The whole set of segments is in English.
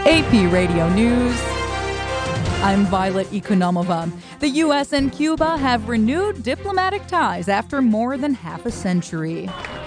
AP Radio News. I'm Violet Ekonomova. The U.S. and Cuba have renewed diplomatic ties after more than half a century.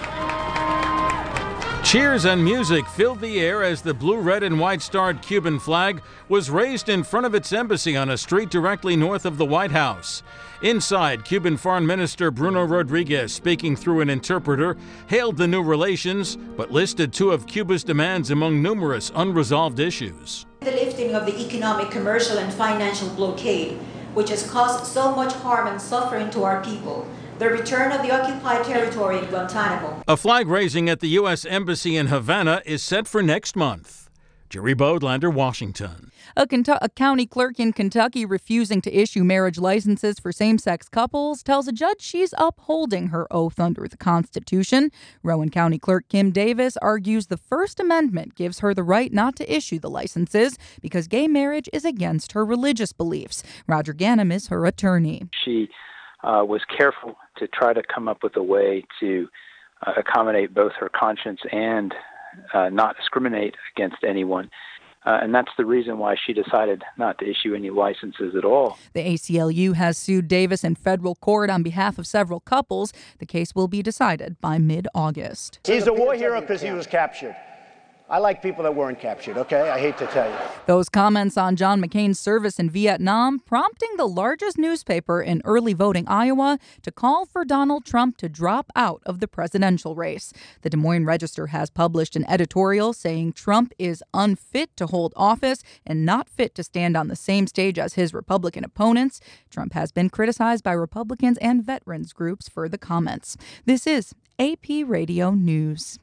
Cheers and music filled the air as the blue, red, and white starred Cuban flag was raised in front of its embassy on a street directly north of the White House. Inside, Cuban Foreign Minister Bruno Rodriguez, speaking through an interpreter, hailed the new relations, but listed two of Cuba's demands among numerous unresolved issues. The lifting of the economic, commercial, and financial blockade, which has caused so much harm and suffering to our people. The return of the occupied territory in Guantanamo. A flag raising at the U.S. Embassy in Havana is set for next month. Jerry Bodlander, Washington. A county clerk in Kentucky refusing to issue marriage licenses for same-sex couples tells a judge she's upholding her oath under the Constitution. Rowan County Clerk Kim Davis argues the First Amendment gives her the right not to issue the licenses because gay marriage is against her religious beliefs. Roger Ganem is her attorney. She was careful to try to come up with a way to accommodate both her conscience and not discriminate against anyone. And that's the reason why she decided not to issue any licenses at all. The ACLU has sued Davis in federal court on behalf of several couples. The case will be decided by mid-August. He's a war hero because he was captured. I like people that weren't captured, okay? I hate to tell you. Those comments on John McCain's service in Vietnam prompting the largest newspaper in early voting Iowa to call for Donald Trump to drop out of the presidential race. The Des Moines Register has published an editorial saying Trump is unfit to hold office and not fit to stand on the same stage as his Republican opponents. Trump has been criticized by Republicans and veterans groups for the comments. This is AP Radio News.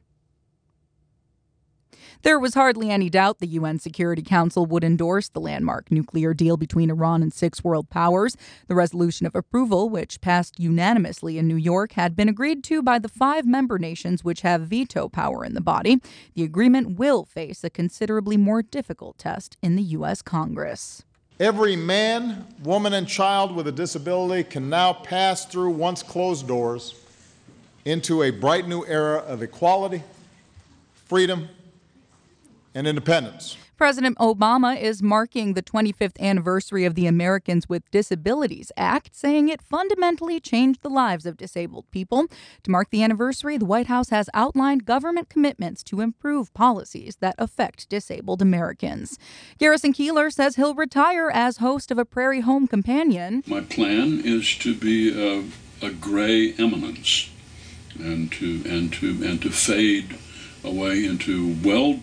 There was hardly any doubt the UN Security Council would endorse the landmark nuclear deal between Iran and six world powers. The resolution of approval, which passed unanimously in New York, had been agreed to by the 5 member nations which have veto power in the body. The agreement will face a considerably more difficult test in the U.S. Congress. Every man, woman, and child with a disability can now pass through once closed doors into a bright new era of equality, freedom, and independence. President Obama is marking the 25th anniversary of the Americans with Disabilities Act, saying it fundamentally changed the lives of disabled people. To mark the anniversary, the White House has outlined government commitments to improve policies that affect disabled Americans. Garrison Keillor says he'll retire as host of a Prairie Home Companion. My plan is to be a gray eminence and to fade away into well